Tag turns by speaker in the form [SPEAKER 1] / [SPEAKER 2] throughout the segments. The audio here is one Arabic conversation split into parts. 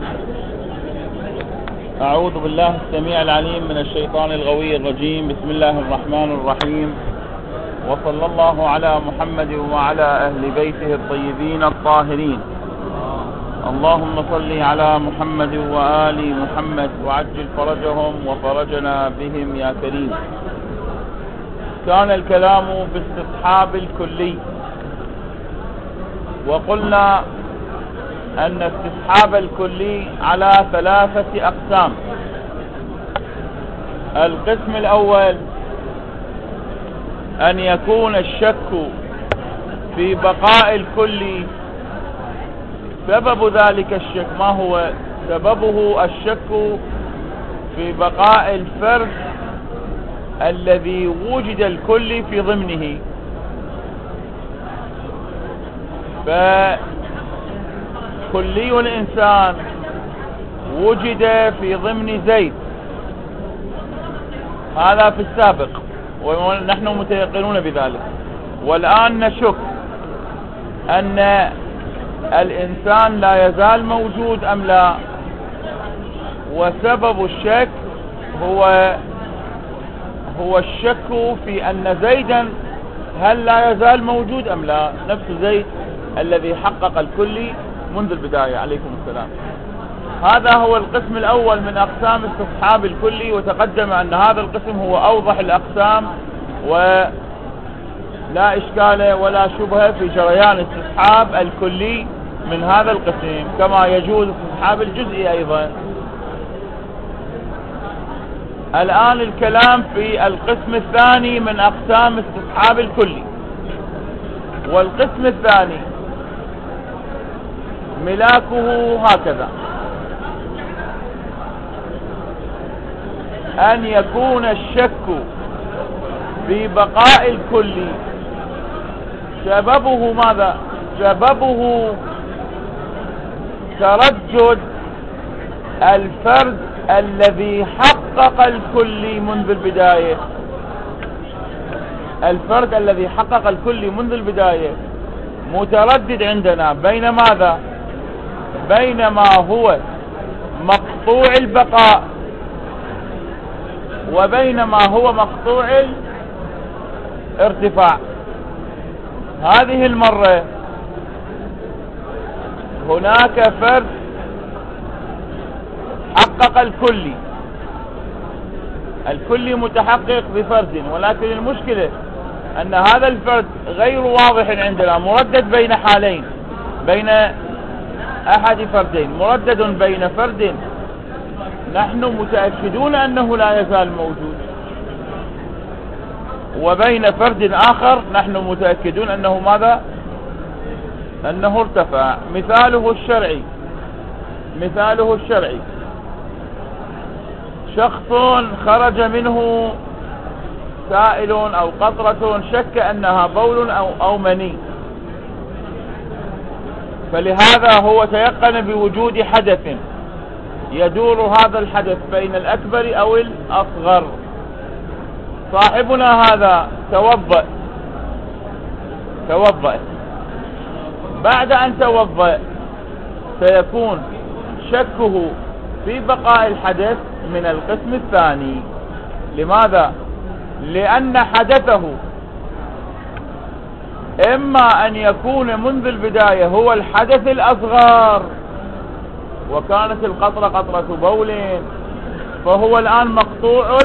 [SPEAKER 1] أعوذ بالله السميع العليم من الشيطان الغوي الرجيم. بسم الله الرحمن الرحيم، وصلى الله على محمد وعلى أهل بيته الطيبين الطاهرين. اللهم صل على محمد وآل محمد وعجل فرجهم وفرجنا بهم يا كريم. كان الكلام في استصحاب الكلي، وقلنا أن استصحاب الكلي على 3 أقسام. القسم الأول أن يكون الشك في بقاء الكلي. سبب ذلك الشك ما هو؟ سببه الشك في بقاء الفرد الذي وجد الكلي في ضمنه. فكلي الإنسان وجد في ضمن زيد، هذا في السابق ونحن متيقنون بذلك. والآن نشك أن الإنسان لا يزال موجود أم لا، وسبب الشك هو الشك في أن زيدا هل لا يزال موجود أم لا، نفس زيد الذي حقق الكلي منذ البداية عليكم السلام. هذا هو القسم الأول من أقسام استصحاب الكلي، وتقدم أن هذا القسم هو أوضح الأقسام ولا إشكال ولا شبهة في جريان استصحاب الكلي من هذا القسم، كما يجوز استصحاب الجزئي أيضا. الآن الكلام في القسم الثاني من أقسام استصحاب الكلي. والقسم الثاني ملاكه هكذا: أن يكون الشك في بقاء الكلي سببه ماذا؟ سببه تردد الفرد الذي حقق الكلي منذ البداية. الفرد الذي حقق الكلي منذ البداية متردد عندنا بين ماذا؟ بين ما هو مقطوع البقاء وبين ما هو مقطوع الارتفاع. هذه المرة هناك فرد حقق الكلي متحقق بفرد، ولكن المشكلة أن هذا الفرد غير واضح عندنا، مردد بين حالين، بين أحد فردين، مردد بين فرد نحن متأكدون أنه لا يزال موجود، وبين فرد آخر نحن متأكدون أنه ماذا؟ أنه ارتفع. مثاله الشرعي شخص خرج منه سائل أو قطرة شك أنها بول أو مني، فلهذا هو تيقن بوجود حدث يدور هذا الحدث بين الأكبر أو الأصغر. صاحبنا هذا توضأ. بعد أن توضأ سيكون شكه في بقاء الحدث من القسم الثاني. لماذا؟ لأن حدثه إما أن يكون منذ البداية هو الحدث الأصغر وكانت القطرة قطرة بول، فهو الآن مقطوع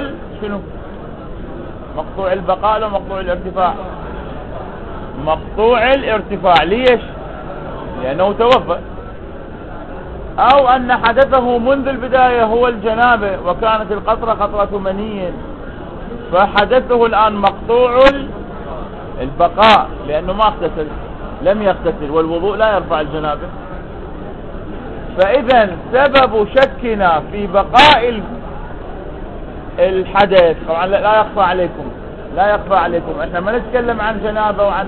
[SPEAKER 1] مقطوع البقاء أو مقطوع الارتفاع؟ مقطوع الارتفاع. ليش؟ لأنه توضأ. أو أن حدثه منذ البداية هو الجنابة وكانت القطرة قطرة مني، فحدثه الآن مقطوع البقاء لأنه ما اغتسل، لم يغتسل، والوضوء لا يرفع الجنابة. فإذا سبب شكنا في بقاء الحدث طبعا لا يخفى عليكم احنا ما نتكلم عن جنابة وعن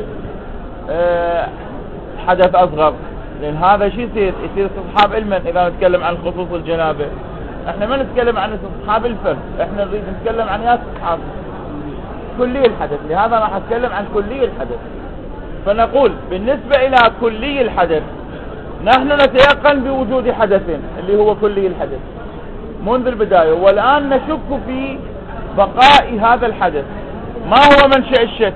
[SPEAKER 1] حدث أصغر، لأن هذا شيء يصير استصحاب علما. إذا نتكلم عن خصوص الجنابة احنا ما نتكلم عن استصحاب الفرد، احنا نريد نتكلم عن استصحاب كلي الحدث. لهذا راح اتكلم عن كلي الحدث. فنقول بالنسبة إلى كلي الحدث نحن نتيقن بوجود حدث اللي هو كلي الحدث منذ البداية، والآن نشك في بقاء هذا الحدث. ما هو منشأ الشك؟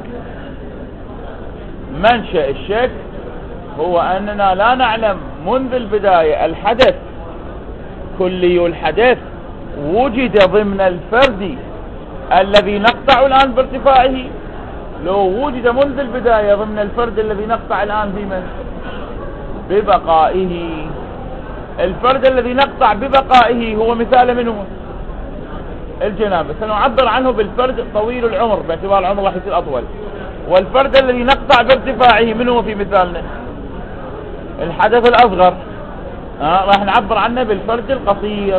[SPEAKER 1] منشأ الشك هو أننا لا نعلم منذ البداية الحدث كلي الحدث وجد ضمن الفرد الذي نقطع الآن بارتفاعه. لو وجد منذ البداية ضمن الفرد الذي نقطع الآن بمن؟ ببقائه. الفرد الذي نقطع ببقائه هو مثال منه الجنابة، سنعبر عنه بالفرد طويل العمر باعتبار العمر راح يصير أطول. والفرد الذي نقطع بارتفاعه منه في مثالنا الحدث الأصغر، راح نعبر عنه بالفرد القصير.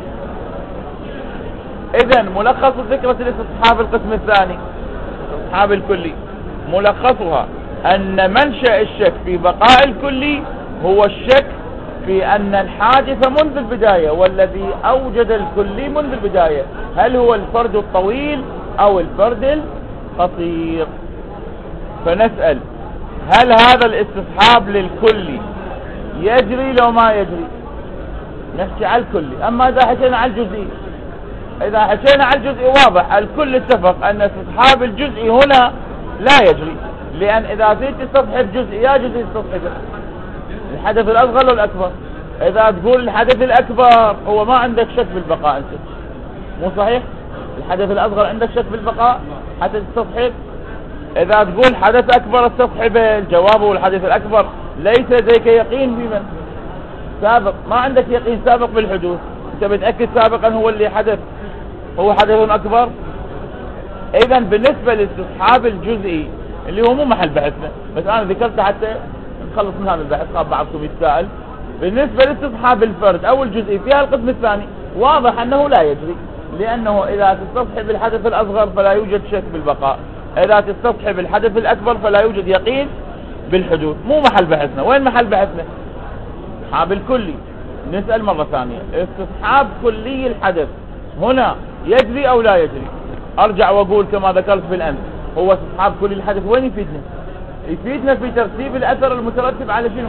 [SPEAKER 1] إذن ملخص فكرة الاستصحاب القسم الثاني الاستصحاب الكلي ملخصها أن منشأ الشك في بقاء الكلي هو الشك في أن الحادث منذ البداية والذي أوجد الكلي منذ البداية هل هو الفرد الطويل أو الفرد القصير. فنسأل هل هذا الاستصحاب للكلي يجري لو ما يجري؟ نحكي على الكلي. أما إذا حكينا على الجزئي، إذا حكينا على الجزئي واضح الكل اتفق أن استصحاب الجزئي هنا لا يجري، لأن إذا زيت تستصحب جزئي يا جزئي تستصحبه الحدث الأصغر والأكبر. إذا تقول الحدث الأكبر هو ما عندك شك بالبقاء أنت، مو صحيح؟ الحدث الأصغر عندك شك بالبقاء حتى تستصحب. إذا تقول حدث أكبر استصحبه، الجواب هو الحدث الأكبر ليس ذيك يقين بمن سابق، ما عندك يقين سابق بالحدوث، أنت بتأكد سابقا هو اللي حدث هو حدث أكبر. إذا بالنسبة للاستصحاب الجزئي اللي هو مو محل بحثنا، بس أنا ذكرته حتى نخلص من هذا البحث خاف بعضكم يتساءل. بالنسبة لاستصحاب الفرد أو الجزئي في القسم الثاني واضح أنه لا يجري، لأنه إذا تستصحب الحدث الأصغر فلا يوجد شك بالبقاء، إذا تستصحب الحدث الأكبر فلا يوجد يقين بالحدوث. مو محل بحثنا. وين محل بحثنا؟ استصحاب الكلي. نسأل مرة ثانية استصحاب كلي الحدث هنا يجري أو لا يجري؟ أرجع وأقول كما ذكرت بالأمس، هو استصحاب كلي الحدث وين يفيدنا؟ يفيدنا في ترتيب الأثر المترتب على شنو؟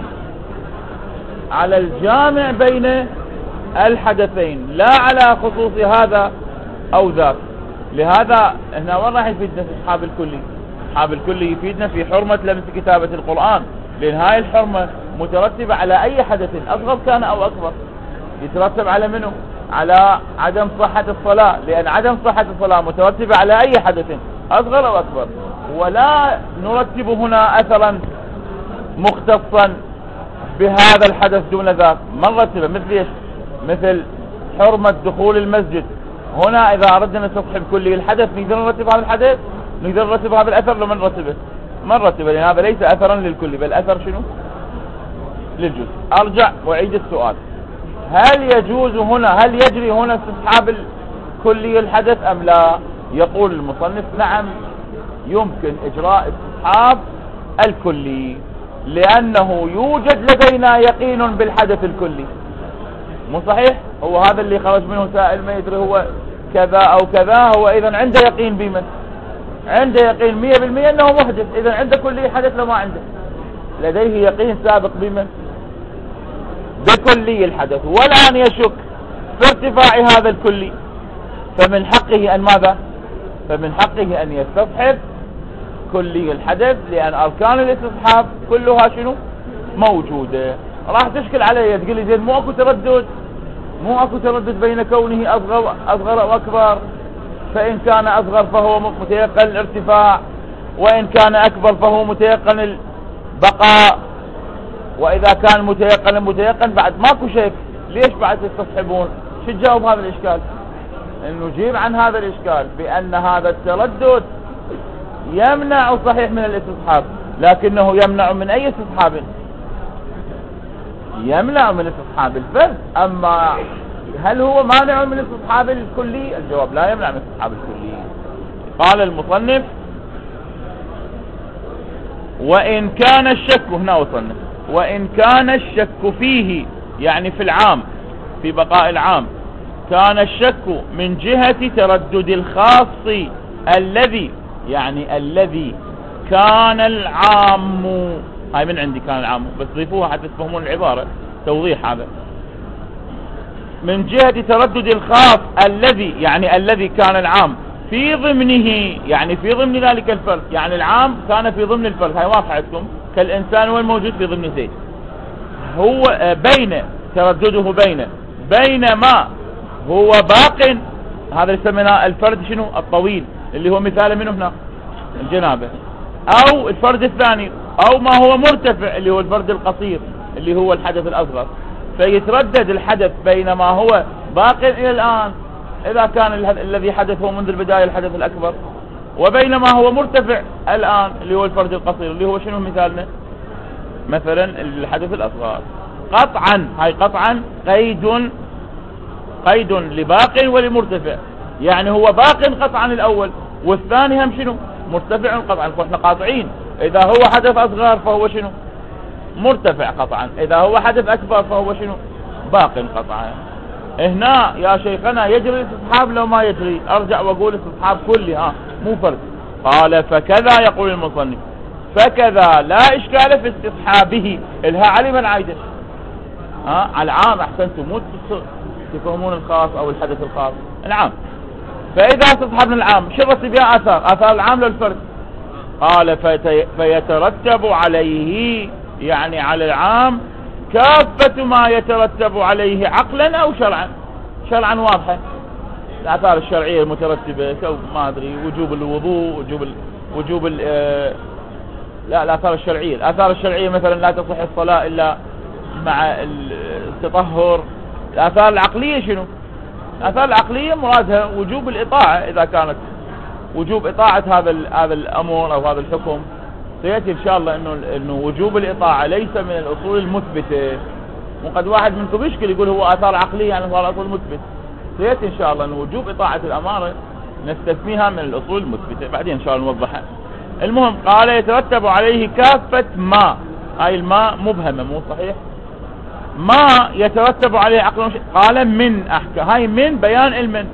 [SPEAKER 1] على الجامع بين الحدثين، لا على خصوص هذا أو ذاك. لهذا هنا وين راح يفيدنا استصحاب الكلي؟ استصحاب الكلي يفيدنا في حرمة لمس كتابة القرآن، لأن هاي الحرمة مترتبة على أي حدث أصغر كان أو أكبر. يترتب على منه؟ على عدم صحة الصلاة، لأن عدم صحة الصلاة مترتبة على أي حدث أصغر أو أكبر. ولا نرتب هنا أثرا مختصا بهذا الحدث دون ذاك، ما نرتبه. مثل ايش؟ مثل حرمة دخول المسجد. هنا إذا أردنا نستصحب كلي الحدث نقدر نرتب هذا الحدث، نقدر نرتب هذا الأثر لما نرتبه ما نرتبه، لأن هذا ليس أثرا للكلي بل أثر شنو؟ للجزء. أرجع وأعيد السؤال، هل يجوز هنا، هل يجري هنا استصحاب الكلي الحدث أم لا؟ يقول المصنف نعم يمكن إجراء استصحاب الكلي، لأنه يوجد لدينا يقين بالحدث الكلي. مو صحيح؟ هو هذا اللي خرج منه سائل ما يدري هو كذا أو كذا، هو إذن عنده يقين بمن؟ عنده يقين 100% أنه محدث. إذن عنده كلي حدث لو ما عنده، لديه يقين سابق بمن؟ بكلي الحدث. والآن يشك في ارتفاع هذا الكلي، فمن حقه أن ماذا؟ فمن حقه أن يستصحب كلي الحدث، لأن أركان الاستصحاب كلها شنو؟ موجودة. راح تشكل علي تقول لي زين مو اكو تردد، مو اكو تردد بين كونه أصغر أو أكبر، فإن كان أصغر فهو متيقن الارتفاع، وإن كان أكبر فهو متيقن البقاء، وإذا كان متيقن بعد ماكو شك، ليش بعد تستصحبون؟ شو تجاوب هذا الإشكال؟ إنه نجيب عن هذا الإشكال بأن هذا التردد يمنع صحيح من الاستصحاب، لكنه يمنع من أي استصحاب؟ يمنع من استصحاب الفرد. أما هل هو مانع من استصحاب الكلي؟ الجواب لا يمنع من استصحاب الكلي. قال المصنف وإن كان الشك، هنا وصلنا، وإن كان الشك فيه يعني في العام، في بقاء العام، كان الشك من جهة تردد الخاص الذي، يعني الذي كان العام هاي من عندي كان العام، بس ضيفوها حتى تفهمون العبارة، توضيح هذا. من جهة تردد الخاص الذي، يعني الذي كان العام في ضمنه، يعني في ضمن ذلك الفرد، يعني العام كان في ضمن الفرد، هاي واضحة عندكم، كالإنسان هو الموجود في ضمن زيد، هو بين تردده بينما هو باق، هذا يسمينا الفرد شنو الطويل اللي هو مثال منه هنا الجنابة، او الفرد الثاني، او ما هو مرتفع اللي هو الفرد القصير اللي هو الحدث الأصغر. فيتردد الحدث بينما هو باق إلى الآن إذا كان الذي حدث هو منذ البداية الحدث الأكبر، وبينما هو مرتفع الآن اللي هو الفرد القصير اللي هو شنو مثالنا مثلا الحدث الأصغر. قطعا، هاي قطعا قيد لباق ولمرتفع، يعني هو باق قطعا الأول، والثاني هم شنو مرتفع قطعا. فاحنا قاطعين إذا هو حدث أصغر فهو شنو مرتفع قطعا، إذا هو حدث أكبر فهو شنو باق قطعا. هنا يا شيخنا يجري الاستصحاب لو ما يجري؟ أرجع وأقول استصحاب كلي، مو فرد. قال فكذا يقول المصنف، فكذا لا إشكال في استصحابه، الها علي من عايده على العام، أحسنتم، مو تفهمون الخاص أو الحدث الخاص، العام. فإذا استصحبنا العام شرط بها آثار العام للفرد. قال فيترتب عليه، يعني على العام كافة ما يترتب عليه عقلا أو شرعا. شرعا واضحة، الآثار الشرعية المترتبة ما أدري، وجوب الوضوء، وجوب لا الآثار الشرعية مثلا لا تصح الصلاة إلا مع التطهر. الآثار العقلية شنو؟ الآثار العقلية مرادها وجوب الإطاعة، إذا كانت وجوب إطاعة هذا الأمر أو هذا الحكم. سيأتي إن شاء الله إنه وجوب الإطاعة ليس من الأصول المثبتة. وقد واحد منكم يشكل يقول هو آثار عقلية يعني هو الأصول المثبت. سيأتي إن شاء الله إنه وجوب إطاعة الأمارة نستثنيها من الأصول المثبتة، بعدين إن شاء الله نوضحها. المهم قال يترتب عليه كافة ما، هاي الماء مبهمة مو صحيح، ما يترتب عليه عقل. قال من أحكام، هاي من بيان المن،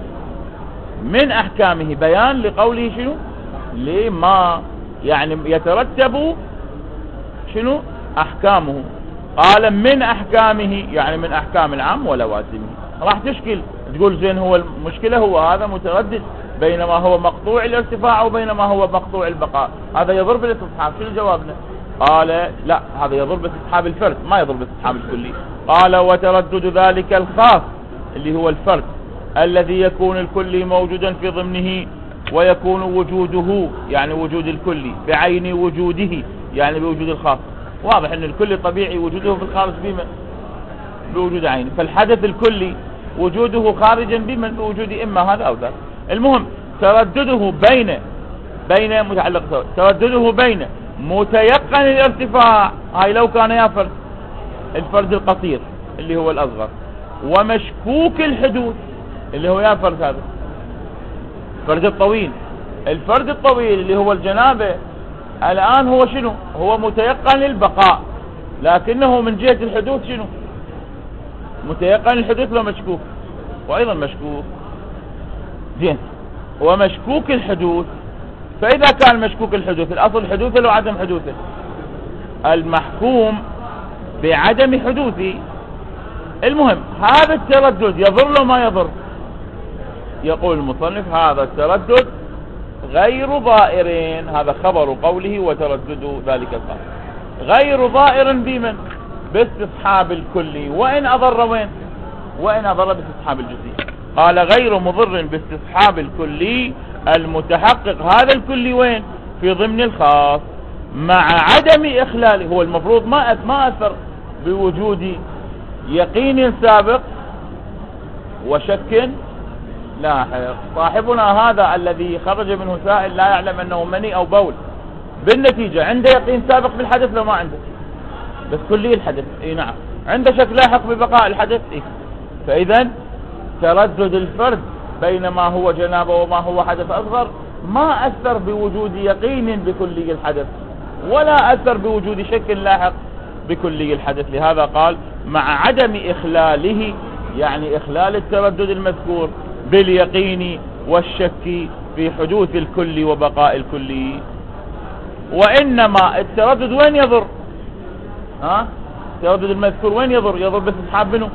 [SPEAKER 1] من أحكامه بيان لقوله شنو لما، يعني يترتب شنو أحكامه. قال من أحكامه يعني من أحكام العام ولوازمه. راح تشكل تقول زين هو المشكلة هو هذا متردد بينما هو مقطوع الارتفاع وبينما هو مقطوع البقاء، هذا يضر بالاستصحاب. شنو جوابنا؟ قال لا، هذا يضر باستصحاب الفرد ما يضر باستصحاب الكلي. قال وتردد ذلك الخاص اللي هو الفرد الذي يكون الكلي موجودا في ضمنه، ويكون وجوده يعني وجود الكلي بعين وجوده يعني بوجود الخاص. واضح ان الكلي طبيعي وجوده في الخارج بوجود عين، فالحدث الكلي وجوده خارجا بوجود اما هذا او ذاك. المهم تردده بين متعلق، تردده بين متيقن الارتفاع، هاي لو كان يا فرد الفرد القصير اللي هو الأصغر، ومشكوك الحدوث اللي هو يا فرد هذا الفرد الطويل. الفرد الطويل اللي هو الجنابة الآن هو شنو؟ هو متيقن البقاء، لكنه من جهة الحدوث شنو؟ متيقن الحدوث لو مشكوك، وأيضا مشكوك زين. ومشكوك الحدوث، فإذا كان مشكوك الحدوث الأصل حدوثه لو عدم حدوثه، المحكوم بعدم حدوثه. المهم هذا التردد يضر لو ما يضر؟ يقول المصنف هذا التردد غير ضائر، هذا خبر قوله وتردد ذلك الخبر غير ضائر بمن؟ باستصحاب الكلي، وإن أضر وين؟ وإن أضر باستصحاب الجزئي. قال غير مضر باستصحاب الكلي المتحقق، هذا الكلي وين؟ في ضمن الخاص، مع عدم إخلاله. هو المفروض ما أثر بوجود يقين سابق وشك لاحق. صاحبنا هذا الذي خرج منه سائل لا يعلم أنه مني أو بول، بالنتيجة عنده يقين سابق بالحدث لو ما عنده؟ بس كلي الحدث نعم. عنده شك لاحق ببقاء الحدث فإذا تردد الفرد بينما هو جنابه وما هو حدث أصغر ما أثر بوجود يقين بكلي الحدث، ولا أثر بوجود شك لاحق بكلي الحدث. لهذا قال مع عدم إخلاله، يعني إخلال التردد المذكور باليقين والشك في حدوث الكل وبقاء الكل. وإنما التردد وين يضر؟ التردد المذكور وين يضر؟ يضر باستصحاب منه.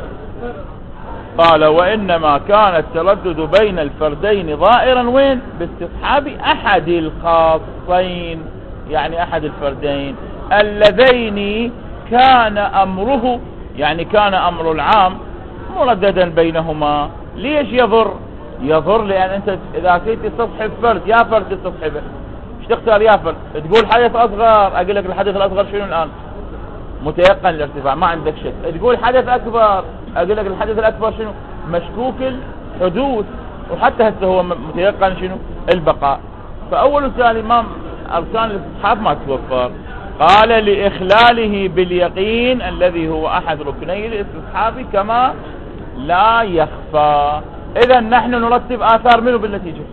[SPEAKER 1] قال وإنما كان التردد بين الفردين ظاهرا وين؟ باستصحاب أحد الخاصين، يعني أحد الفردين اللذين كان أمره، يعني كان أمر العام مرددا بينهما. ليش يضر؟ يضر لأن أنت إذا كنت تستصحب فرد، يا فرد تستصحبه، ايش تختار يا فرد؟ تقول حدث أصغر، أقول لك الحدث الأصغر شنو الآن؟ متيقن الارتفاع، ما عندك شك. تقول حدث أكبر، أقول لك الحدث الأكبر شنو؟ مشكوك الحدوث، وحتى هسه هو متيقن شنو؟ البقاء. فأول وثاني ما أركان الاستصحاب ما توفر. قال لإخلاله باليقين الذي هو أحد ركني الاستصحاب كما لا يخفى. إذا نحن نرتب آثار منه بالنتيجة،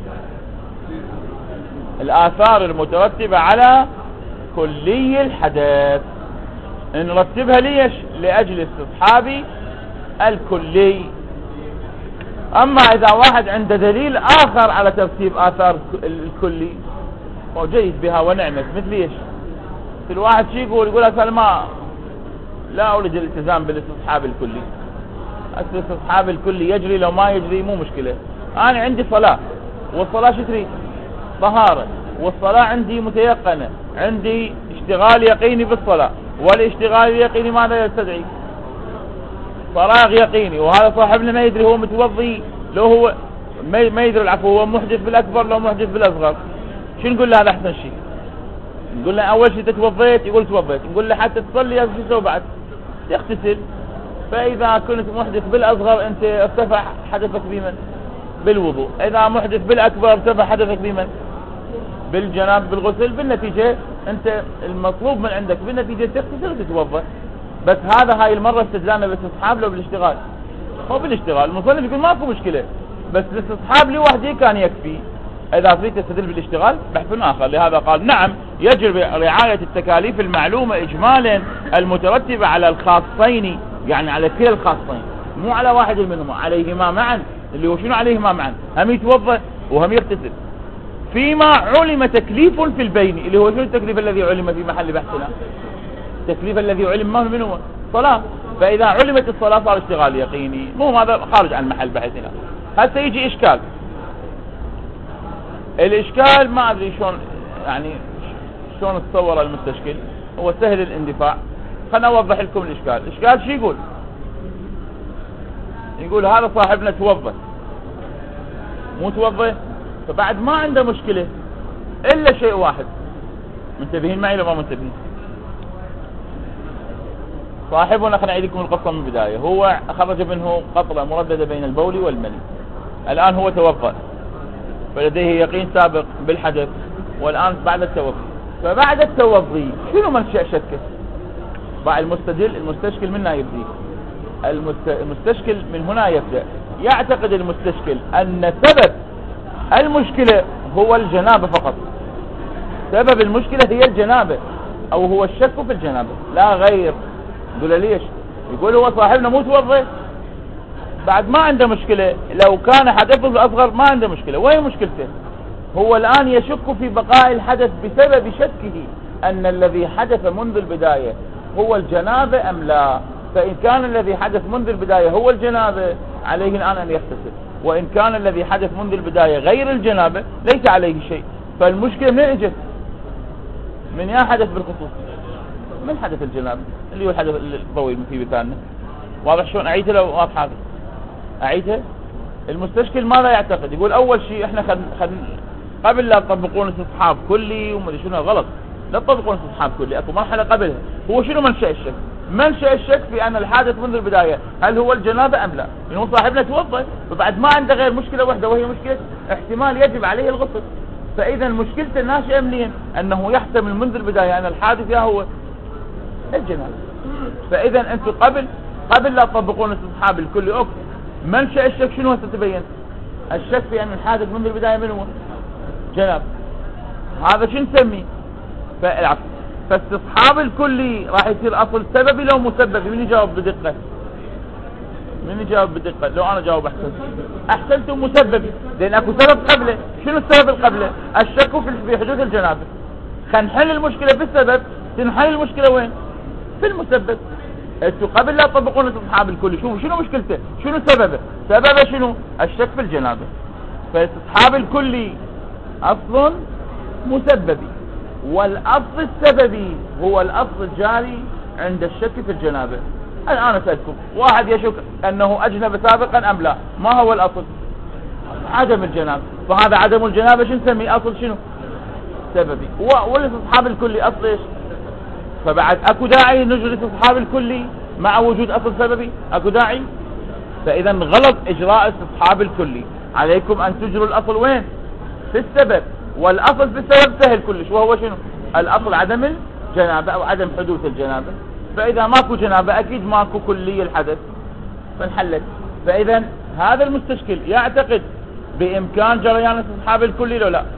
[SPEAKER 1] الآثار المترتبة على كلي الحدث نرتبها ليش؟ لأجل استصحاب الكلي. أما إذا واحد عنده دليل آخر على ترتيب آثار الكلي وجيد بها ونعمت، مثل ايش؟ مثل واحد شي يقول أصلا ما لا أريد الالتزام بالاستصحاب الكلي، الاستصحاب الكلي يجري لو ما يجري مو مشكلة. أنا عندي صلاة، والصلاة شو تريد؟ طهارة، والصلاة عندي متيقنة، عندي اشتغال يقيني بالصلاة، والاشتغال اليقيني ماذا يستدعي؟ فراغ يقيني. وهذا صاحبنا ما يدري هو متوضي لو هو ما يدري، العفو، هو محدث بالأكبر لو محدث بالأصغر. شو نقول له؟ هذا أحسن شيء. نقول له أول شيء تتوضيت، يقول توضيت. نقول له حتى تصلي شو تسوي بعد؟ تغتسل. فإذا كنت محدث بالأصغر أنت ارتفع حدثك بمن؟ بالوضوء. إذا محدث بالأكبر ارتفع حدثك بمن؟ بالجناب، بالغسل. بالنتيجة أنت المطلوب من عندك بالنتيجة تغتسل وتتوضا. بس هاي المرة استدلالنا بالاستصحاب لو بالاشتغال؟ هو بالاشتغال. المصنف يقول ماكو مشكلة، بس الاستصحاب لوحده كان يكفي. إذا تريد تستدل بالاشتغال بحث آخر. لهذا قال نعم يجب رعاية التكاليف المعلومة إجمالا المترتبة على الخاصين، يعني على كلا الخاصين، مو على واحد منهما، عليهما معا. اللي هو شنو عليهما معا؟ هم يتوضا وهم يغتسل. فيما علم تكليف في البين، اللي هو شنو التكليف الذي علم في محل بحثنا؟ التكليف الذي علم ما من هو؟ صلاة. فإذا علمت الصلاة صار اشتغال يقيني، مو هذا خارج عن محل بحثنا. هسه يجي إشكال. الإشكال ما أدري شلون، يعني شلون تصور المستشكل. هو سهل الاندفاع. خلنا أوضح لكم الإشكال. الإشكال شو يقول؟ يقول هذا صاحبنا توضى، مو توضى، فبعد ما عنده مشكلة إلا شيء واحد. منتبهين معي لما منتبهين؟ صاحبنا خلنا نعيد لكم القصة من البداية. هو خرج منه قطرة مرددة بين البول والمني. الآن هو توضأ، فلديه يقين سابق بالحدث، والآن بعد التوضي. فبعد التوضي شنو منشأ شكه؟ بعد المستشكل منا يبدي. المستشكل من هنا يبدأ. يعتقد المستشكل أن سبب المشكلة هو الجنابة فقط. سبب المشكلة هي الجنابة، أو هو الشك في الجنابة لا غير. يقول ليش؟ يقول هو صاحبنا مو توضي، بعد ما عنده مشكلة. لو كان حدثه الأصغر ما عنده مشكلة. وين مشكلته؟ هو الآن يشك في بقاء الحدث بسبب شكه أن الذي حدث منذ البداية هو الجنابة أم لا. فإن كان الذي حدث منذ البداية هو الجنابة عليه الآن أن يغتسل، وإن كان الذي حدث منذ البداية غير الجنابة ليس عليه شيء. فالمشكلة من اجت؟ من يا حدث بالخصوص؟ من حدث الجنابة اللي هو الحدث الطويل في مثالنا. واضح شلون؟ أعيدها لو واضحة؟ أعيدها. المستشكل ماذا يعتقد؟ يقول أول شيء إحنا قبل لا تطبقون استصحاب كلي وما ادري شنو، غلط. لا تطبقون استصحاب كلي، اكو مرحلة قبلها. هو شنو منشأ الشك؟ منشأ الشك في أن الحادث منذ البداية هل هو الجنابة أم لا. لأنه صاحبنا توضأ، فبعد ما عنده غير مشكلة واحدة، وهي مشكلة احتمال يجب عليه الغسل. فإذا مشكلته الناشئة منين؟ أنه يحتمل منذ البداية أن الحادث يا هو الجنابة. فإذا أنتم قبل لا تطبقون استصحاب الكلي أوكي. منشأ الشك شنو ستبين؟ الشك في أن الحادث منذ البداية من هو؟ جناب. هذا شو نسميه؟ فاستصحاب الكلي راح يصير أصل سببي لو مسبب. من يجاوب بدقة؟ من يجاوب بدقة؟ لو أنا جاوب أحسنتم مسببي، لأن أكو سبب قبله. شنو السبب القبله؟ الشك في حدوث الجنابة. خلينا نحل المشكلة في السبب، تنحل المشكلة وين؟ في المسبب. انتوا قبل لا تطبقون الاستصحاب الكلي شوفوا شنو مشكلته، شنو سببه؟ سببه شنو؟ الشك في الجنابة. فالاستصحاب الكلي اصل مسببي، والاصل السببي هو الاصل الجاري عند الشك في الجنابة. الان اسألكم، واحد يشك انه اجنب سابقا ام لا، ما هو الاصل؟ عدم الجنابة. فهذا عدم الجنابة شو نسميه؟ اصل شنو؟ سببي. والاستصحاب الكلي اصل ايش؟ فبعد اكو داعي نجري الاستصحاب الكلي مع وجود اصل سببي؟ اكو داعي؟ فاذا غلط اجراء الاستصحاب الكلي. عليكم ان تجروا الاصل وين؟ في السبب. والاصل في السبب سهل كلش، وهو شنو؟ الاصل عدم الجنابة او عدم حدوث الجنابة. فاذا ماكو جنابة اكيد ماكو كلي الحدث، فانحلت. فاذا هذا المستشكل يعتقد بامكان جريان الاستصحاب الكلي لو لا؟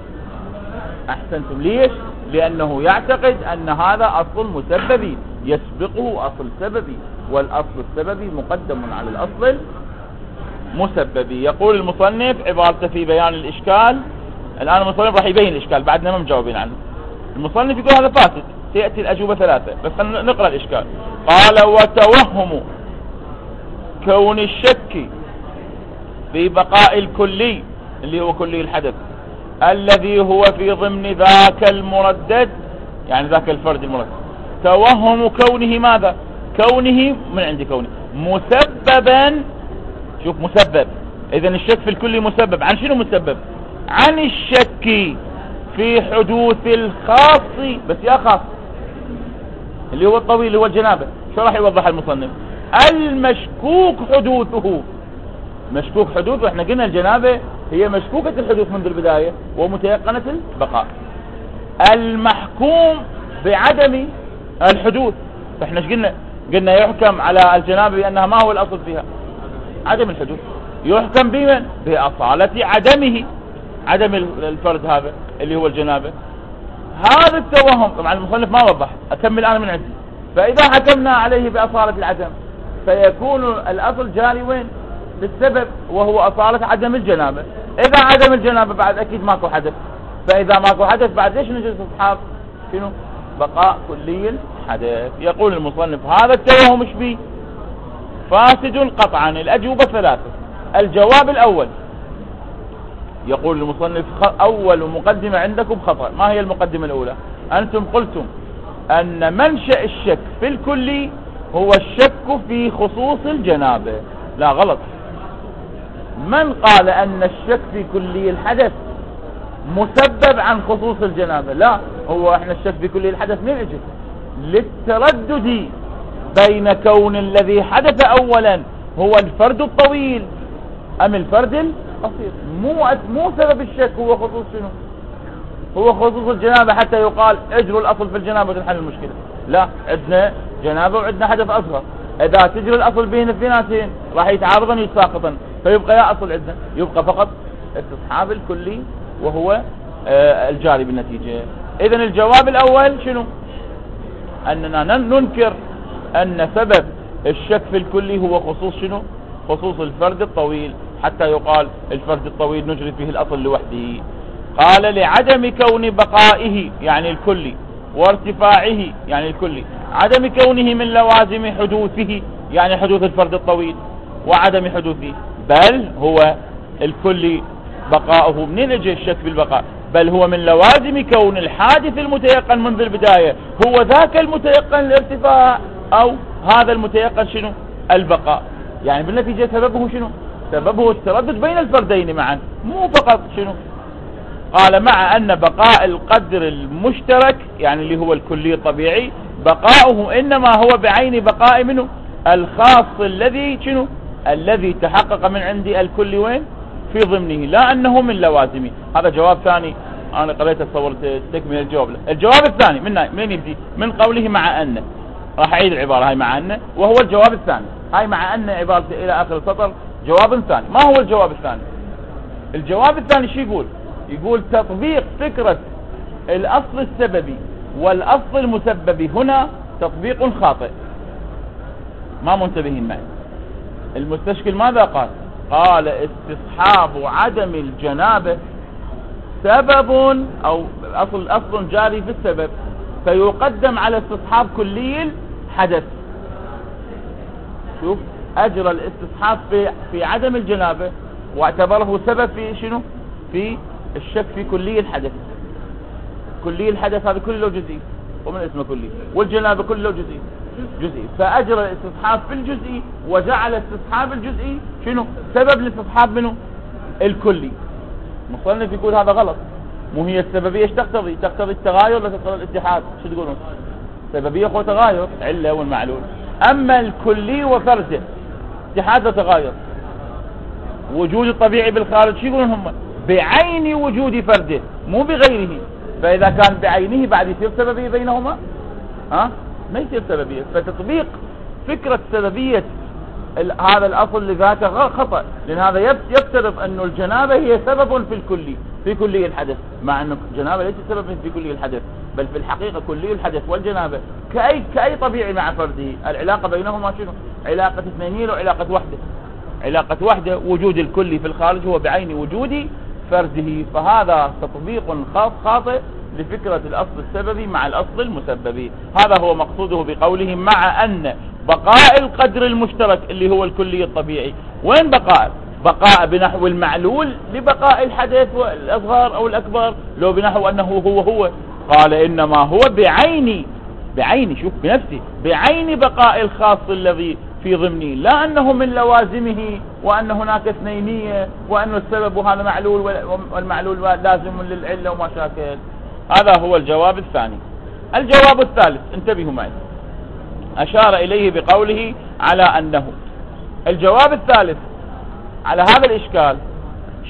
[SPEAKER 1] احسنتم. ليش؟ لانه يعتقد ان هذا اصل مسببي يسبقه اصل سببي، والاصل السببي مقدم على الاصل المسببي. يقول المصنف عبارته في بيان الاشكال. الان المصنف راح يبين الاشكال، بعدنا ما مجاوبين عنه. المصنف يقول هذا فاسد، سيأتي الاجوبة ثلاثة، بس نقرأ الاشكال. قال: وتوهم كون الشك في بقاء الكلي اللي هو كلي الحدث الذي هو في ضمن ذاك المردد، يعني ذاك الفرد المردد، توهم كونه ماذا؟ كونه من عند كونه مسببا. شوف مسبب، اذا الشك في الكلي مسبب عن شنو؟ مسبب عن الشك في حدوث الخاص، بس يا خاص اللي هو الطويل اللي هو الجنابة. شو راح يوضح المصنف؟ المشكوك حدوثه. مشكوك حدوثه، احنا قلنا الجنابة هي مشكوكة الحدوث منذ البداية ومتيقنة البقاء. المحكوم بعدم الحدوث، فاحنا ايش قلنا؟ قلنا يحكم على الجنابة بأنها ما هو الأصل فيها؟ عدم الحدوث. يحكم بمن؟ بأصالة عدمه، عدم الفرد هذا اللي هو الجنابة. هذا التوهم طبعا المصنف ما وضح، أكمل أنا من عندي. فإذا حكمنا عليه بأصالة العدم فيكون الأصل جاري وين؟ بالسبب، وهو أصالة عدم الجنابة. إذا عدم الجنابة بعد أكيد ماكو حدث، فإذا ماكو حدث بعد ليش نجلس أصحاب شنو؟ بقاء كلي الحدث. يقول المصنف هذا التوهم ايش بيه؟ فاسد قطعا. الأجوبة ثلاثة. الجواب الأول، يقول المصنف أول مقدمة عندكم خطأ. ما هي المقدمة الأولى؟ أنتم قلتم أن منشأ الشك في الكلي هو الشك في خصوص الجنابة. لا، غلط. من قال أن الشك في كلي الحدث مسبب عن خصوص الجنابة؟ لا، هو احنا الشك في كلي الحدث من اجل للتردد بين كون الذي حدث أولا هو الفرد الطويل أم الفرد القصير. مو سبب الشك هو خصوص شنو؟ هو خصوص الجنابة، حتى يقال اجروا الأصل في الجنابة وتنحل المشكلة. لا، عندنا جنابة وعندنا حدث أصغر. إذا تجري الأصل بين الاثنين راح يتعارضن يتساقطن، فيبقى يا أصل عندنا، يبقى فقط استصحاب الكلي وهو الجاري بالنتيجة. إذن الجواب الأول شنو؟ أننا ننكر أن سبب الشك في الكلي هو خصوص شنو؟ خصوص الفرد الطويل، حتى يقال الفرد الطويل نجري فيه الأصل لوحده. قال: لعدم كون بقائه يعني الكلي، وارتفاعه يعني الكلي، عدم كونه من لوازم حدوثه يعني حدوث الفرد الطويل وعدم حدوثه، بل هو الكلي بقاؤه. منين يجي الشك بالبقاء؟ بل هو من لوازم كون الحادث المتيقن منذ البداية هو ذاك المتيقن الارتفاع، أو هذا المتيقن شنو؟ البقاء. يعني بالنتيجة سببه شنو؟ سببه التردد بين الفردين معا، مو فقط شنو؟ قال: مع أن بقاء القدر المشترك يعني اللي هو الكلي الطبيعي بقاؤه إنما هو بعين بقاء منه الخاص الذي شنو؟ الذي تحقق من عندي الكل وين؟ في ضمنه، لا أنه من لوازمه. هذا جواب ثاني، أنا قريت تصورت تكمل الجواب. الجواب الثاني من يبدي؟ من قوله مع أن. راح أعيد العبارة هاي مع أن، وهو الجواب الثاني. هاي مع أن عبارته إلى آخر السطر جواب ثاني. ما هو الجواب الثاني؟ الجواب الثاني شو يقول؟ يقول تطبيق فكرة الأصل السببي والأصل المسببي هنا تطبيق خاطئ. ما منتبهين معي. المستشكل ماذا قال؟ قال: استصحاب عدم الجنابة سبب أو أصل جاري في السبب، فيقدم على استصحاب كلي الحدث. شوف، أجرى الاستصحاب في عدم الجنابة واعتبره سبب في شنو؟ في الشك في كلي الحدث. كلي الحدث هذا كله جزئي ومن اسمه كلي، والجنابة كله جزئي، فأجرى الاستصحاب في الجزئي وجعل استصحاب الجزئي شنو؟ سبب لاستصحاب منه الكلي. مصنف يقول هذا غلط. مو هي السببية ايش تقتضي؟ تقتضي التغاير ولا تقتضي الاتحاد؟ شو تقولون؟ سببية هو تغاير، علة والمعلول. أما الكلي وفرده اتحاد وتغاير. وجود الطبيعي بالخارج شو يقولون هم؟ بعين وجود فرده مو بغيره. فإذا كان بعينه بعد يصير سببية بينهما؟ ما يصير سببية. فتطبيق فكرة سببية هذا الأصل لذاته خطأ، لأن هذا يفترض أن الجنابة هي سبب في كلي الحدث، مع أن الجنابة ليس سبب في كلي الحدث، بل في الحقيقة كلي الحدث والجنابة كأي طبيعي مع فرده. العلاقة بينهما شنو؟ علاقة اثنينية وعلاقة وحدة. علاقة وحدة، وجود الكلي في الخارج هو بعين وجود فرده. فهذا تطبيق خاطئ لفكرة الأصل السببي مع الأصل المسببي. هذا هو مقصوده بقوله مع أن بقاء القدر المشترك اللي هو الكلي الطبيعي. وين بقاء بنحو المعلول لبقاء الحدث والأصغر أو الأكبر، لو بنحو أنه هو قال إنما هو بعين شوف بنفسه بعين بقاء الخاص الذي في ضمنه، لا أنه من لوازمه وأن هناك اثنينية وأن السبب هذا معلول والمعلول لازم للعلة وما شاكل. هذا هو الجواب الثاني. الجواب الثالث انتبهوا معي، أشار إليه بقوله على أنه. الجواب الثالث على هذا الإشكال شو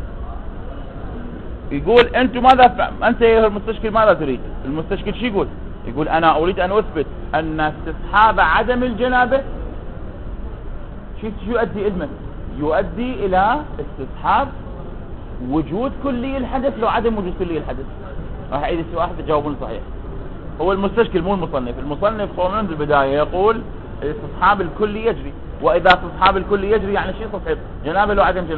[SPEAKER 1] يقول أنت أيها المستشكل ماذا تريد؟ المستشكل شو يقول أنا أريد أن أثبت أن استصحاب عدم الجنابة شو يؤدي إذنه؟ يؤدي إلى استصحاب وجود كلي الحدث لو عدم وجود كلي الحدث. راح أعيد السؤال حتى تجاوبون صحيح. هو المستشكل مو المصنف. المصنف منذ البداية يقول استصحاب الكلي يجري، وإذا استصحاب الكلي يجري يعني شيء تصحيب جنابة لو عدم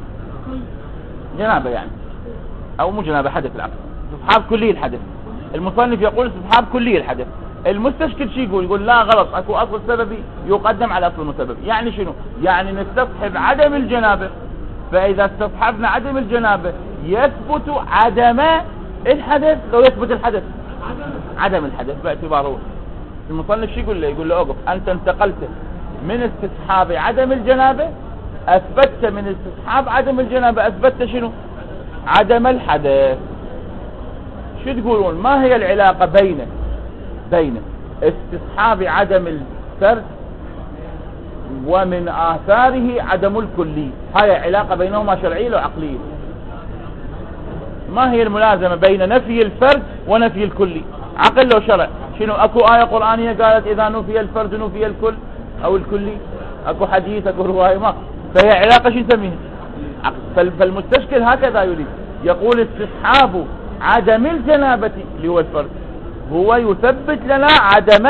[SPEAKER 1] جنابة يعني، أو مو جنابة حدث العقل، استصحاب كلي الحدث. المصنف يقول استصحاب كلي الحدث. المستشكل شو يقول لا غلط، اكو اصل سببي يقدم على اصل مسبب. يعني شنو؟ يعني نستصحب عدم الجنابة، فإذا استصحبنا عدم الجنابة يثبت عدم الحدث لو يثبت الحدث عدم الحدث باعتباره. المصنف شو يقول له اوقف، انت انتقلت من استصحاب عدم الجنابة اثبتت من استصحاب عدم الجنابة اثبتت شنو؟ عدم الحدث. شو تقولون؟ ما هي العلاقة بين استصحاب عدم الفرد ومن آثاره عدم الكلي؟ هاي علاقة بينهما شرعية لو عقلية؟ ما هي الملازمة بين نفي الفرد ونفي الكلي؟ عقل لو شرع؟ شنو؟ اكو آية قرآنية قالت اذا نفي الفرد نفي الكل او الكلي؟ اكو حديث اكو رواية؟ ما فهي علاقة شو نسميها؟ فالمستشكل هكذا يريد، يقول استصحاب عدم الجنابة اللي هو الفرد هو يثبت لنا عدم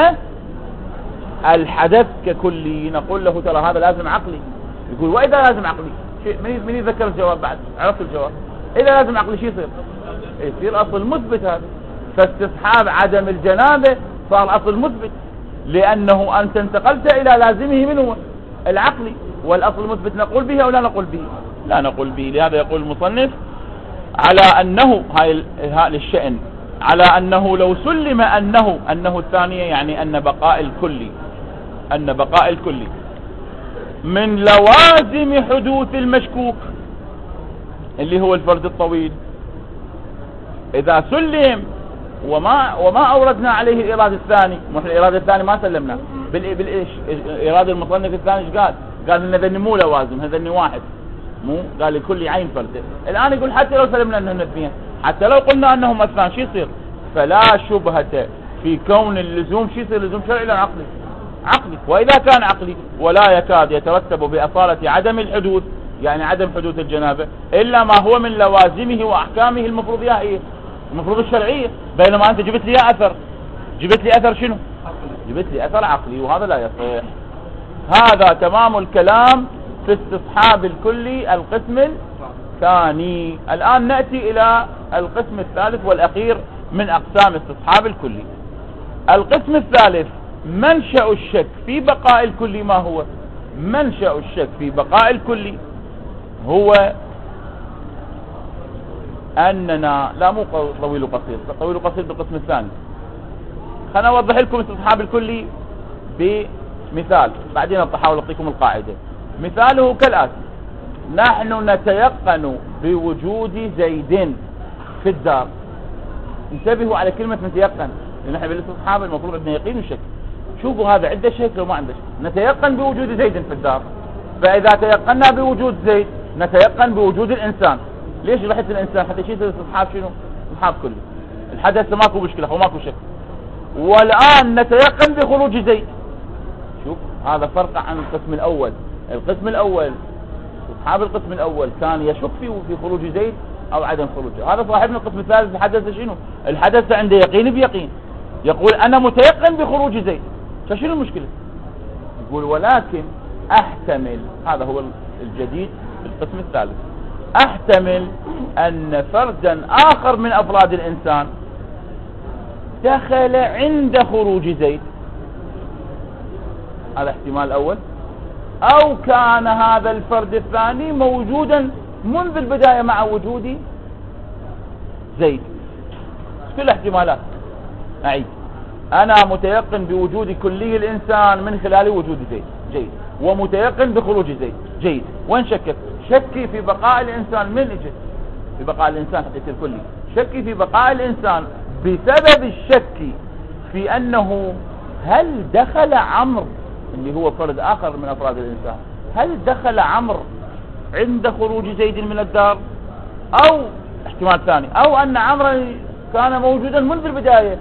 [SPEAKER 1] الحدث ككلي. نقول له ترى هذا لازم عقلي. يقول واذا لازم عقلي من يذكر الجواب بعد؟ عرفت الجواب. اذا لازم عقلي شو يصير اصل مثبت هذا. فاستصحاب عدم الجنابة صار اصل مثبت، لانه انت انتقلت الى لازمه منه العقلي، والاصل المثبت نقول به او لا نقول به؟ لا نقول به. لهذا يقول المصنف على أنه هاي الشأن، على أنه لو سلم أنه الثانية، يعني أن بقاء الكلي من لوازم حدوث المشكوك اللي هو الفرد الطويل، إذا سلم وما أوردنا عليه الإرادة الثاني، نحن الإرادة الثاني ما سلمنا بالإيش؟ إرادة المصنف الثاني قال إن ذني مو لوازم، هذني واحد مو قال لكل عين فرد. الآن يقول حتى لو سلمنا أنهم اثنين، حتى لو قلنا أنهم اثنان، شو يصير؟ فلا شبهة في كون اللزوم شو يصير؟ لزوم شرعي لا عقلي؟ وإذا كان عقلي ولا يكاد يترتب بأصالة عدم الحدوث، يعني عدم حدوث الجنابة، إلا ما هو من لوازمه وأحكامه المفروض إيه؟ المفروض الشرعية. بينما أنت جبت لي أثر شنو؟ جبت لي أثر عقلي، وهذا لا يصح. هذا تمام الكلام في استصحاب الكلي القسم الثاني. الآن نأتي إلى القسم الثالث والأخير من أقسام استصحاب الكلي. القسم الثالث منشأ الشك في بقاء الكلي. ما هو منشأ الشك في بقاء الكلي؟ هو أننا لا مو طويل وقصير، طويل وقصير بالقسم الثاني. خلنا أوضح لكم استصحاب الكلي بمثال، بعدين أحاول أعطيكم القاعدة. مثاله كالآتي: نحن نتيقن بوجود زيد في الدار. انتبهوا على كلمة نتيقن، لأن نحن بالاستصحاب المفروض عندنا يقين وشك. شوفوا هذا عنده شك لو ما عنده شك. نتيقن بوجود زيد في الدار، فإذا تيقنا بوجود زيد نتيقن بوجود الإنسان. ليش رحت الإنسان؟ حتى يشيل الاستصحاب شنو؟ استصحاب كلي. الحدث ماكو مشكلة وماكو شك. والآن نتيقن بخروج زيد. شوف هذا فرق عن القسم الأول. القسم الأول أصحاب القسم الأول كان يشك في خروج زيد أو عدم خروجه. هذا صاحبنا القسم الثالث الحدث شنو؟ الحدث عنده يقين بيقين، يقول أنا متيقن بخروج زيد. فشنو المشكلة؟ يقول ولكن أحتمل، هذا هو الجديد في القسم الثالث، أحتمل أن فردا آخر من أفراد الإنسان دخل عند خروج زيد. هذا احتمال الأول. أو كان هذا الفرد الثاني موجودا منذ البداية مع وجود زيد. كل احتمالات. أعيد: أنا متيقن بوجود كلي الإنسان من خلال وجود زيد. جيد. ومتيقن بخروج زيد. جيد. وين شكك؟ شكي في بقاء الإنسان. من اجت في بقاء الإنسان حتى يصير كلي؟ شكي في بقاء الإنسان بسبب الشك في أنه هل دخل عمرو اللي هو فرد آخر من أفراد الإنسان، هل دخل عمرو عند خروج زيد من الدار؟ أو احتمال ثاني، أو أن عمرو كان موجودا منذ البداية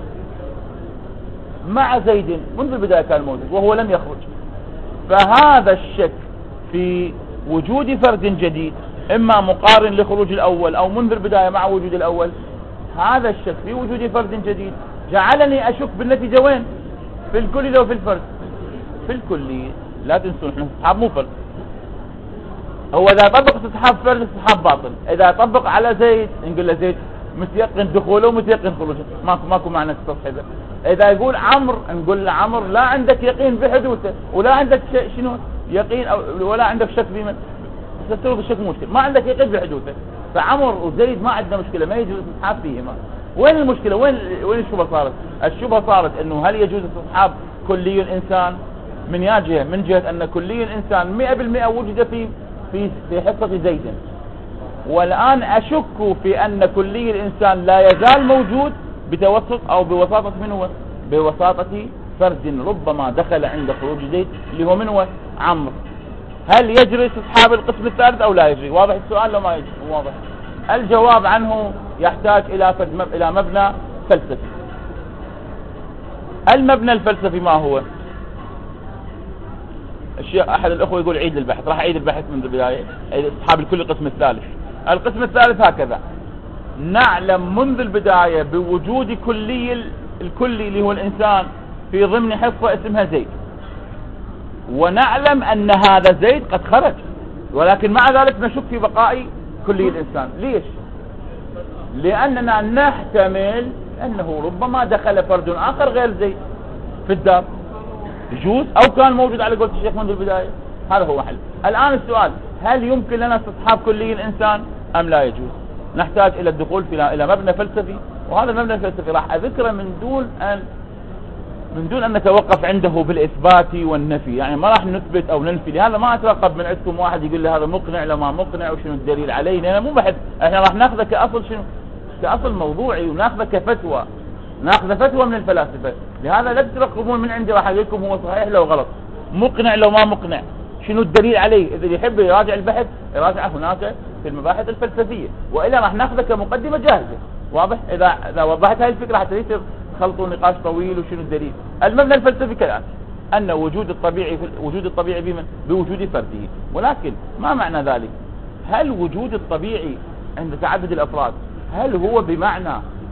[SPEAKER 1] مع زيد، منذ البداية كان موجود وهو لم يخرج. فهذا الشك في وجود فرد جديد، إما مقارن لخروج الأول أو منذ البداية مع وجود الأول، هذا الشك في وجود فرد جديد جعلني أشك بالنتيجة. وين؟ في الكلي لو في الفرد؟ في الكلي. لا تنسون احنا استصحاب مو فرد. هو إذا طبق استصحاب فرد استصحاب باطل. إذا طبق على زيد نقول له زيد متيقن دخوله ومتيقن خروجه، ماكو معنى استصحابه. إذا يقول عمرو نقول له عمرو لا عندك يقين بحدوثه ولا عندك شنو يقين ولا عندك شك بمن تستوعب الشك مشكلة، ما عندك يقين بحدوثه. فعمرو وزيد ما عندنا مشكلة، ما يجوز استصحاب فيهما. وين المشكلة؟ وين الشبهة صارت؟ الشبهة صارت انه هل يجوز استصحاب كلي الانسان من جهة، من جهة ان كلي الانسان 100% وجد في حصة زيد، والآن اشك في ان كلي الانسان لا يزال موجود بتوسط او بوساطة من هو؟ بوساطة فرد ربما دخل عند خروج زيد اللي هو من هو؟ عمرو. هل يجري استصحاب القسم الثالث او لا يجري؟ واضح السؤال لو ما يجري؟ واضح. الجواب عنه يحتاج الى مبنى فلسفي. المبنى الفلسفي ما هو؟ احد الاخوة يقول عيد البحث. راح اعيد البحث من البداية. استصحاب الكل القسم الثالث. القسم الثالث هكذا: نعلم منذ البداية بوجود الكلي اللي هو الانسان في ضمن حصة اسمها زيد، ونعلم ان هذا زيد قد خرج، ولكن مع ذلك نشك في بقاء كلي الانسان. ليش؟ لاننا نحتمل انه ربما دخل فرد اخر غير زيد في الدار، يجوز، او كان موجود على قولة الشيخ منذ البداية. هذا هو محل. الان السؤال: هل يمكن لنا استصحاب كلي الانسان ام لا يجوز؟ نحتاج الى الدخول الى مبنى فلسفي، وهذا المبنى الفلسفي راح اذكره من دون ان نتوقف عنده بالاثبات والنفي. يعني ما راح نثبت او ننفي، لهذا ما اترقب من عندكم واحد يقول لي هذا مقنع لو ما مقنع وشنو الدليل عليه. لان مو بحث، احنا راح ناخذه كاصل شنو؟ كاصل موضوعي، وناخذه كفتوى، ناخذ فتوى من الفلاسفة. لهذا لا تترقبون من عندي راح اقول لكم هو صحيح لو غلط، مقنع لو ما مقنع، شنو الدليل عليه. اذا يحب يراجع البحث يراجع هناك في المباحث الفلسفية، والا راح ناخذه كمقدمة جاهزة. واضح؟ اذا وضحت هاي الفكرة حتى يصير خلط ونقاش طويل وشنو الدليل. المبنى الفلسفي كالآتي: ان وجود الطبيعي بمن؟ بوجود فرده. ولكن ما معنى ذلك؟ هل وجود الطبيعي عند تعدد الافراد هل هو بمعنى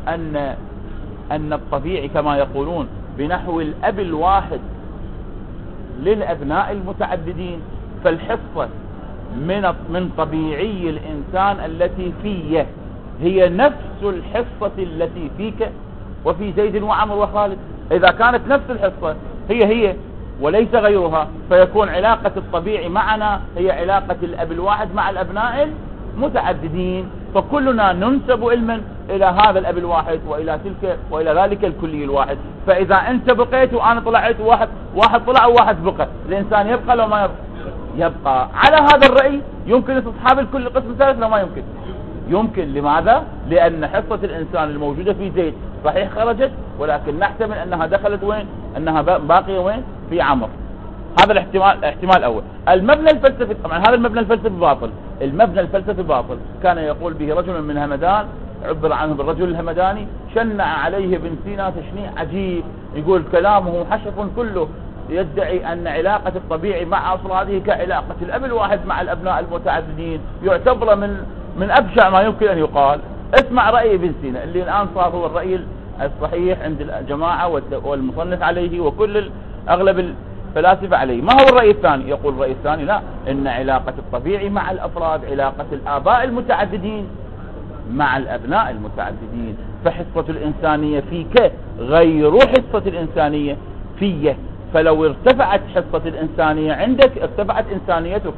[SPEAKER 1] ان الطبيعي كما يقولون بنحو الاب الواحد للابناء المتعددين، فالحصة من طبيعي الإنسان التي فيه، هي نفس الحصة التي فيك وفي زيد وعمر وخالد. إذا كانت نفس الحصة هي وليس غيرها، فيكون علاقة الطبيعي معنا هي علاقة الأب الواحد مع الأبناء المتعددين، فكلنا ننسب علما إلى هذا الأب الواحد وإلى تلك وإلى ذلك الكلي الواحد. فإذا أنت بقيت وأنا طلعت واحد طلع وواحد بقى، الإنسان يبقى لو ما يبقى على هذا الرأي يمكن استصحاب الكل قسم ثالث لو ما يمكن. يمكن. لماذا؟ لأن حصة الإنسان الموجودة في زيد صحيح خرجت، ولكن نحتمل أنها دخلت وين؟ أنها باقية وين؟ في عمر. هذا الاحتمال الأول. المبنى الفلسفي، طبعا هذا المبنى الفلسفي باطل. المبنى الفلسفي باطل كان يقول به رجل من همدان، عبر عنه بالرجل الهمداني، شنع عليه ابن سينا تشنيع عجيب، يقول كلامه حشف كله يدعي أن علاقة الطبيعي مع أفراده كعلاقة الأب الواحد مع الأبناء المتعددين، يعتبر من أبشع ما يمكن أن يقال. اسمع رأي ابن سينا اللي الآن صار هو الرأي الصحيح عند الجماعة والمصنف عليه وكل أغلب الفلاسفة عليه. ما هو الرأي الثاني؟ يقول الرأي الثاني لا، إن علاقة الطبيعي مع الأفراد علاقة الآباء المتعددين مع الأبناء المتعددين، فحصة الإنسانية فيك غير حصة الإنسانية فيه. فلو ارتفعت حصة الإنسانية عندك ارتفعت إنسانيتك،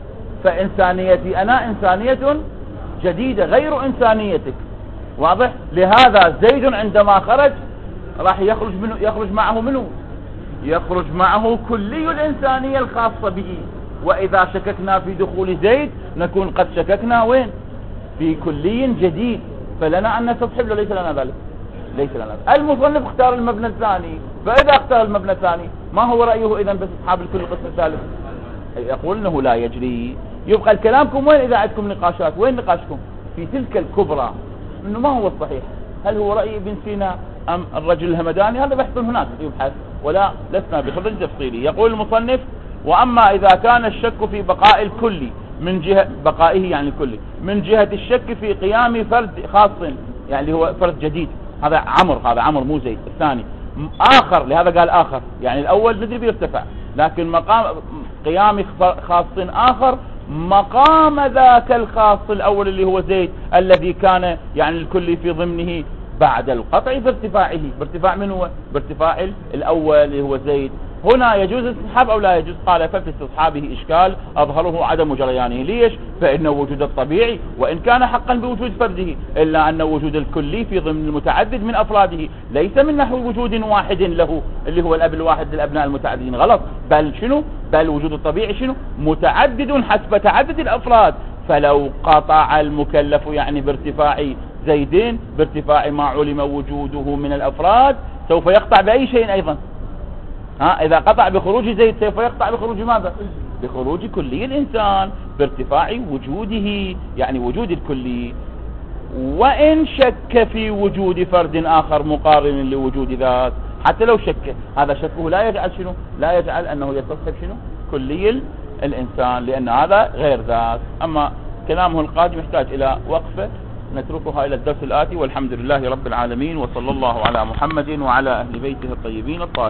[SPEAKER 1] فإنسانيتي أنا إنسانية جديدة غير إنسانيتك. واضح؟ لهذا زيد عندما خرج راح يخرج معه منه؟ يخرج معه كلي الإنسانية الخاصة به. وإذا شككنا في دخول زيد نكون قد شككنا وين؟ في كلي جديد. فلنا أن نستصحب له، ليس لنا ذلك، ليس لنا ذلك. المصنف اختار المبنى الثاني، فإذا اختار المبنى الثاني ما هو رأيه إذن باستصحاب الكل القسم الثالث؟ يقول انه لا يجري. يبقى الكلامكم وين؟ اذا عندكم نقاشات وين نقاشكم؟ في تلك الكبرى، انه ما هو الصحيح، هل هو رأي ابن سينا ام الرجل الهمداني؟ هذا بحث هناك يبحث، ولا لسنا بخرج تفصيلي. يقول المصنف: واما اذا كان الشك في بقاء الكل من جهة بقائه يعني الكل من جهة الشك في قيام فرد خاص، يعني هو فرد جديد، هذا عمر مو زيد الثاني آخر، لهذا قال آخر، يعني الأول ندري بيرتفع، لكن مقام قيام خاص آخر مقام ذاك الخاص الأول اللي هو زيد الذي كان يعني الكل في ضمنه بعد القطع بارتفاع من هو؟ بارتفاع الأول اللي هو زيد. هنا يجوز استصحاب أو لا يجوز؟ قال: ففي استصحابه إشكال أظهره عدم جريانه. ليش؟ فإن وجود الطبيعي وإن كان حقا بوجود فرده، إلا أن وجود الكلي في ضمن المتعدد من أفراده ليس من نحو وجود واحد له اللي هو الأب الواحد للأبناء المتعددين، غلط. بل شنو؟ بل وجود الطبيعي شنو؟ متعدد حسب تعدد الأفراد. فلو قطع المكلف يعني بارتفاع زيدين بارتفاع ما علم وجوده من الأفراد سوف يقطع بأي شيء أيضا. إذا قطع بخروج زيد سوف يقطع بخروج ماذا؟ بخروج كلي الإنسان بارتفاع وجوده، يعني وجود الكلي. وإن شك في وجود فرد آخر مقارن لوجود ذات، حتى لو شك، هذا شكه لا يجعل شنو؟ لا يجعل أنه يستصحب شنو؟ كلي الإنسان، لأن هذا غير ذات. أما كلامه القادم يحتاج إلى وقفة، نتركها إلى الدرس الآتي. والحمد لله رب العالمين، وصلى الله على محمد وعلى أهل بيته الطيبين الطاهرين.